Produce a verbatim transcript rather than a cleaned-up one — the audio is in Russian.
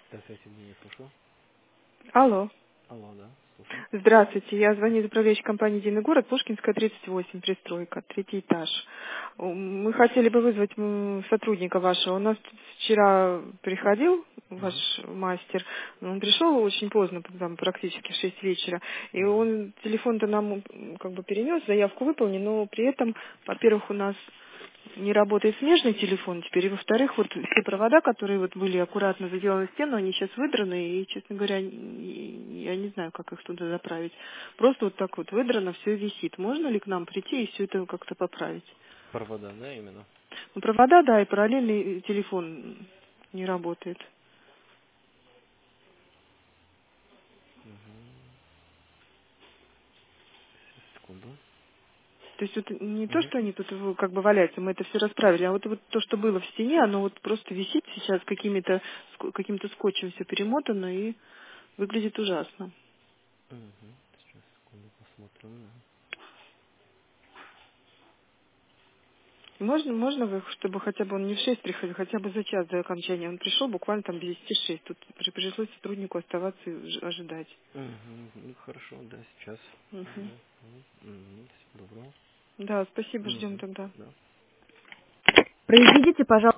Здравствуйте, Денис, слушаю. Алло. Алло, да, слушаю. Здравствуйте. Я звоню из управляющей компании «Единый город», Пушкинская, тридцать восемь, пристройка, третий этаж. Мы хотели бы вызвать м, сотрудника вашего. У нас тут вчера приходил ваш Угу. мастер. Он пришел очень поздно, там, практически в шесть вечера. И Угу. он телефон-то нам м, как бы перенес, заявку выполнил, но при этом, во-первых, у нас не работает смежный телефон теперь, и во-вторых, вот все провода, которые вот были аккуратно заделаны в стену, они сейчас выдраны, и, честно говоря, н- я не знаю, как их туда заправить. Просто вот так вот выдрано, все висит. Можно ли к нам прийти и все это как-то поправить? Провода, да, именно? Ну, провода, да, и параллельный телефон не работает. Угу. Секунду. То есть вот не то, Угу. что они тут в- как бы валяются, мы это все расправили, а вот, вот то, что было в стене, оно вот просто висит сейчас какими-то ск- каким-то скотчем все перемотано и выглядит ужасно. Угу. Сейчас, секунду, посмотрим. Да. Можно, можно вы, чтобы хотя бы он не в шесть приходил, хотя бы за час до окончания. Он пришел буквально там без десяти шесть. Тут при- пришлось сотруднику оставаться и ж- ожидать. Угу. Ну, хорошо, да, сейчас. Мгм. Угу. Угу. Всего доброго. Да, спасибо, ждем Угу. тогда. Да. Произведите, пожалуйста.